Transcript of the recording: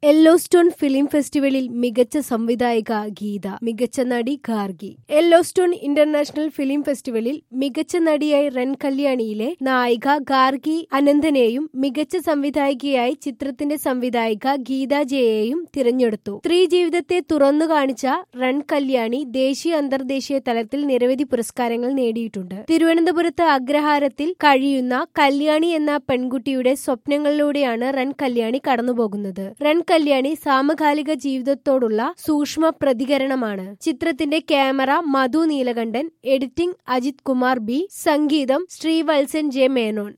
Yellowstone film ഫെസ്റ്റിവലിൽ മികച്ച സംവിധായിക ഗീത, മികച്ച നടി ഗാർഗി. യെല്ലോസ്റ്റോൺ ഇന്റർനാഷണൽ ഫിലിം ഫെസ്റ്റിവലിൽ മികച്ച നടിയായി റെൻ കല്യാണിയിലെ നായിക ഗാർഗി അനന്തനെയും മികച്ച സംവിധായികയായി ചിത്രത്തിന്റെ സംവിധായിക ഗീത ജെയെയും തിരഞ്ഞെടുത്തു. സ്ത്രീ ജീവിതത്തെ തുറന്നു കാണിച്ച റെൻ കല്യാണി ദേശീയ അന്തർദേശീയ തലത്തിൽ നിരവധി പുരസ്കാരങ്ങൾ നേടിയിട്ടുണ്ട്. തിരുവനന്തപുരത്ത് അഗ്രഹാരത്തിൽ കഴിയുന്ന കല്യാണി എന്ന പെൺകുട്ടിയുടെ സ്വപ്നങ്ങളിലൂടെയാണ് റെൻ കല്യാണി കടന്നുപോകുന്നത്. റെൻ കല്യാണി സമകാലിക ജീവിതത്തോടുള്ള സൂക്ഷ്മ പ്രതികരണമാണ്. ചിത്രത്തിന്റെ camera Madhu Neelakantan, editing Ajith Kumar B, സംഗീതം ശ്രീവത്സൻ ജെ മേനോൻ.